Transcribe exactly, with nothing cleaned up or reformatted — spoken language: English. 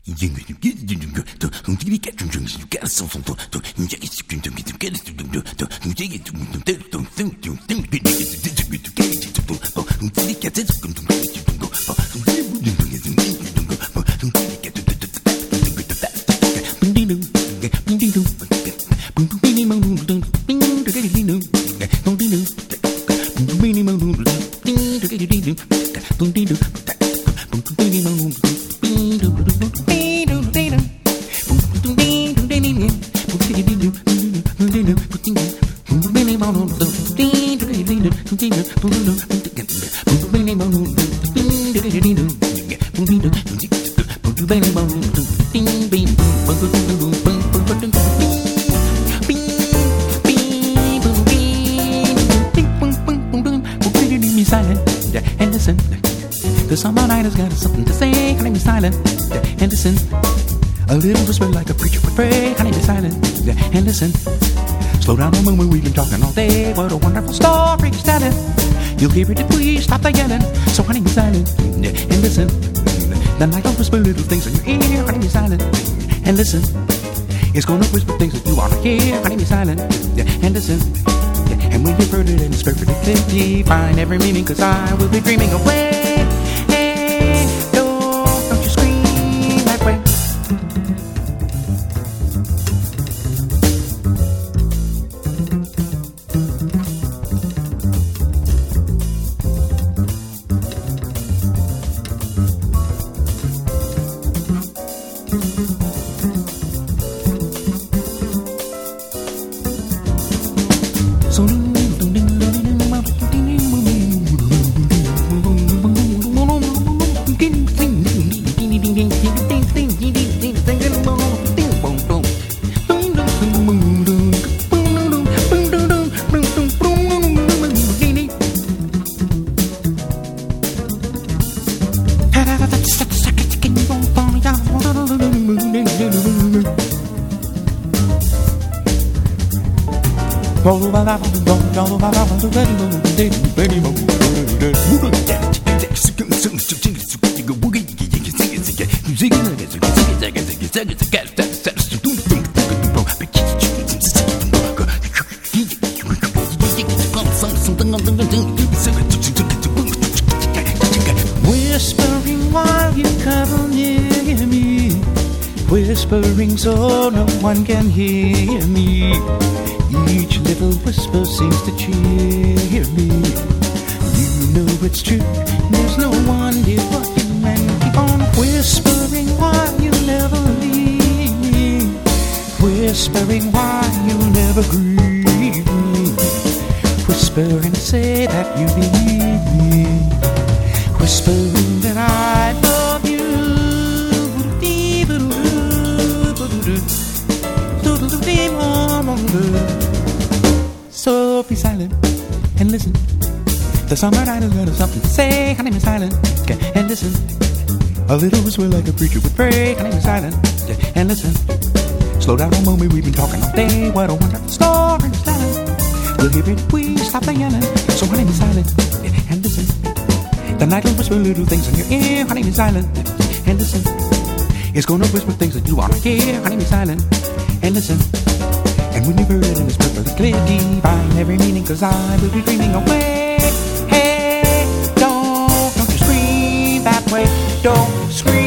Slow down a moment, we've been talking all day. What a wonderful story he's telling. You'll hear it if we stop the yelling. So honey, be silent and listen. The night will whisper little things in your ear. Honey, be silent and listen. It's gonna whisper things that you wanna hear. Honey, be silent and listen. And when you've heard it and it's perfectly clear, find every meaning, cause I will be dreaming away. Hey, don't, don't you scream that way. Whispering while you cuddle near me, whispering so no one can hear me. Each little whisper seems to cheer me. You know it's true, there's no one dear but you, and keep on whispering while you never leave me, whispering while you never grieve me, whispering to say that you believe me, whispering that I love you. So be silent and listen. The summer night has got something to say. Honey, be silent and listen. A little whisper like a preacher would pray. Honey, be silent and listen. Slow down a moment, we've been talking all day. What a wonderful story is telling. We'll hear it if we stop the yelling. So honey, be silent and listen. The night will whisper little things in your ear. Honey, be silent and listen. It's gonna whisper things that you wanna hear. Honey, be silent and listen. And when you've heard it and it's perfectly clear, define every meaning, cause I will be dreaming away. Hey, don't, don't you scream that way. Don't scream.